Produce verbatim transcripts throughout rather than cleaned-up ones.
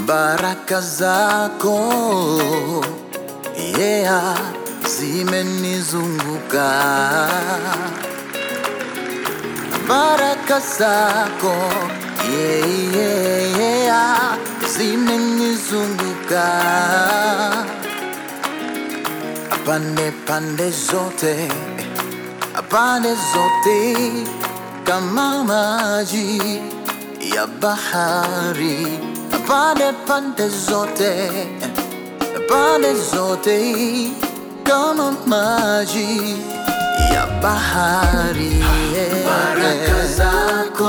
Baraka zako, yeah, zimenizunguka. Baraka zako, yeah, yeah, yeah, zimenizunguka. Pande pande zote, pande zote, kama maji ya bahari. Pande pande zote, pande zote, kama maji ya bahari. Baraka zako,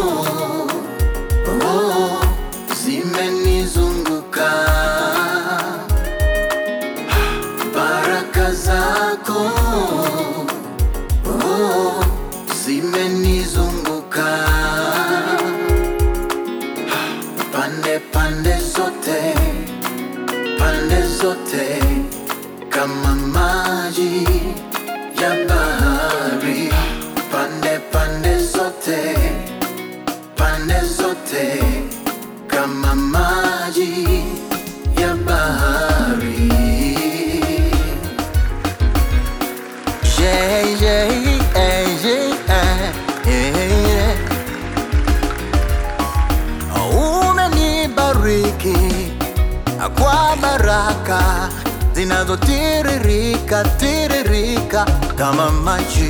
oh, zimenizunguka. Baraka zako, oh, zimenizunguka. Pande pande zote, pande zote, kama maji ya bahari. Pande pande zote, pande zote, kama maji ya bahari. Yeah, yeah, yeah, yeah, yeah. Umenibariki kwa baraka zinazotiririka tiririka kama maji.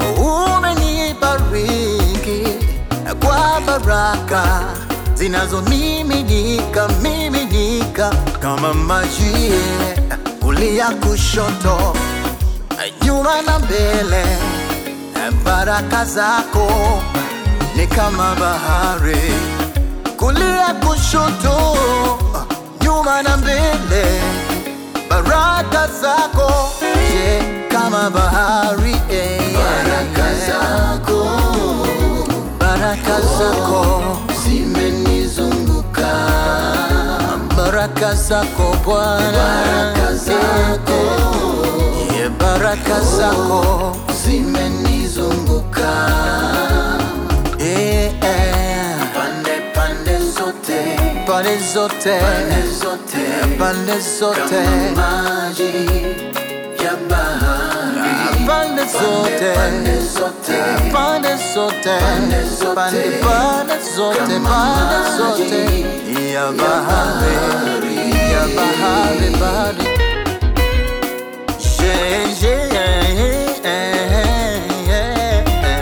Umenibariki kwa baraka zinazomiminika miminika kama maji. Kulia kushoto, nyuma na mbele, baraka zako ni kama bahari. Kulia kushoto, nyuma na mbele, baraka zako, yeah, kama bahari. Baraka zako, baraka zako, zimenizunguka. Baraka zako Bwana, baraka zako, yeah, baraka zako zimenizunguka. Yeah, yeah. Pande pande zote, pande zote, pande zote, pande zote, kama maji ya bahari. Pande zote, pande zote, pande zote, pande zote, pande zote, pande zote ya bahari, ya bahari, bahari. Yeah, yeah, yeah,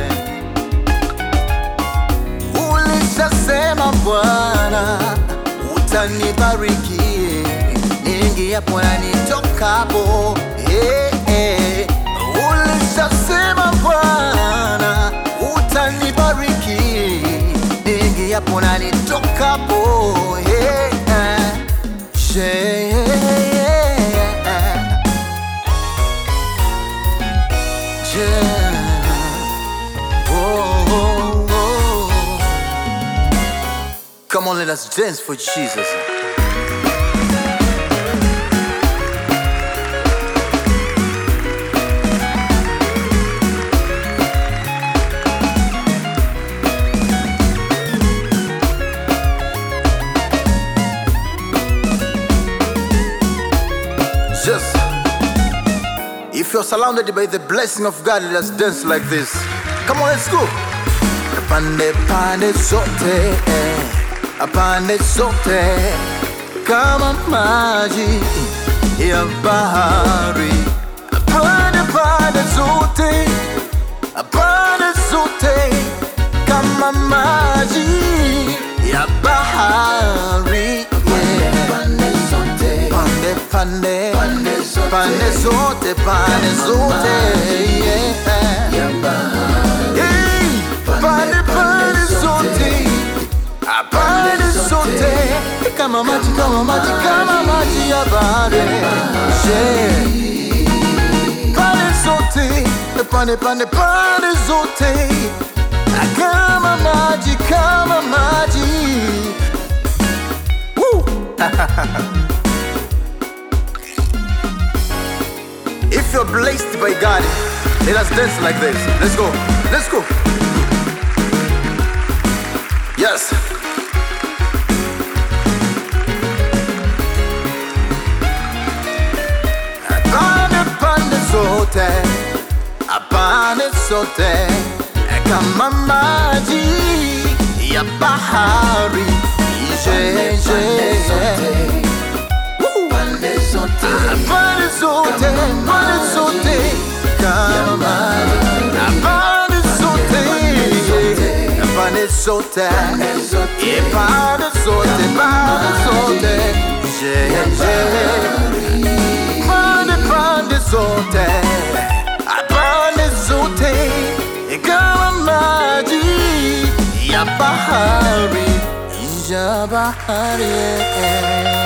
yeah. Ulishasema Bwana utanibariki, niingiapo na nitokapo. Yeah, yeah. Ulishasema Bwana utanibariki, niingiapo na nitokapo. Yeah, yeah, yeah. Oh, oh, oh. Come on, let us dance for Jesus. Just, if you're surrounded by the blessing of God, let us dance like this. Come on, let's go. Pande pande zote, pande zote, kama maji ya bahari. Pande pande zote, pande zote, kama maji ya bahari. Pande zote, pande pande, pande zote, pande zote, yeah, ya bahari. Hey, pande pande zote, pande zote, kama maji, kama maji, kama maji ya bahari. Yeah. Pande zote, pande pande, pande zote, kama maji, kama maji. Woo! If you're blessed by God, let us dance like this. Let's go. Let's go. Yes. sote kama maji ya bahari. Je, je, pande zote, pande zote, pande zote kama pande zote, pande zote, pande zote, pande zote. Je, je, pande pande zote, pande zote kama maji ya bahari, ya bahari.